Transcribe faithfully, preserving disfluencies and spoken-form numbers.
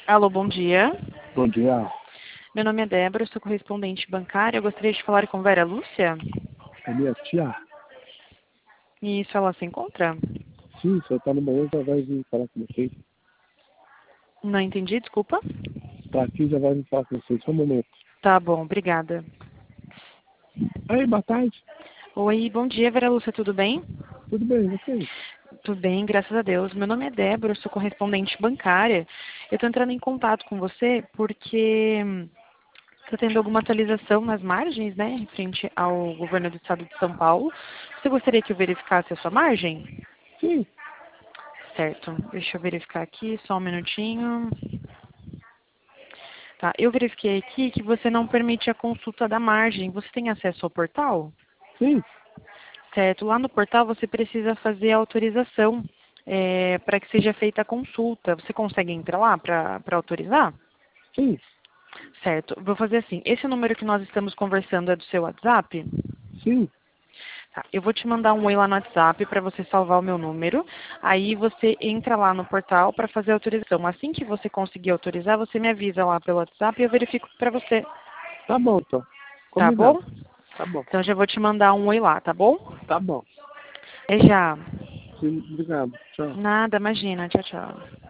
Alô, bom dia. Bom dia. Meu nome é Débora, sou correspondente bancária. Eu gostaria de falar com Vera Lúcia. É minha tia? E isso ela se encontra? Sim, você está no banheiro, já vai vir falar com vocês. Não entendi, desculpa. Tá aqui, já vai vir falar com vocês. Só um momento. Tá bom, obrigada. Oi, boa tarde. Oi, bom dia, Vera Lúcia, tudo bem? Tudo bem, e vocês? Tudo bem, graças a Deus. Meu nome é Débora, eu sou correspondente bancária. Eu estou entrando em contato com você porque está tendo alguma atualização nas margens, né, em frente ao governo do estado de São Paulo. Você gostaria que eu verificasse a sua margem? Sim. Certo, deixa eu verificar aqui, só um minutinho. Tá, eu verifiquei aqui que você não permite a consulta da margem. Você tem acesso ao portal? Sim. Certo, lá no portal você precisa fazer a autorização é, para que seja feita a consulta. Você consegue entrar lá para autorizar? Sim. Certo, vou fazer assim. Esse número que nós estamos conversando é do seu WhatsApp? Sim. Tá, eu vou te mandar um oi lá no WhatsApp para você salvar o meu número. Aí você entra lá no portal para fazer a autorização. Assim que você conseguir autorizar, você me avisa lá pelo WhatsApp e eu verifico para você. Tá bom, então. Tá Combinado. bom? Tá bom. Então já vou te mandar um oi lá, tá bom? Tá bom. É já. Sim, obrigado. Tchau. Nada, imagina. Tchau, tchau.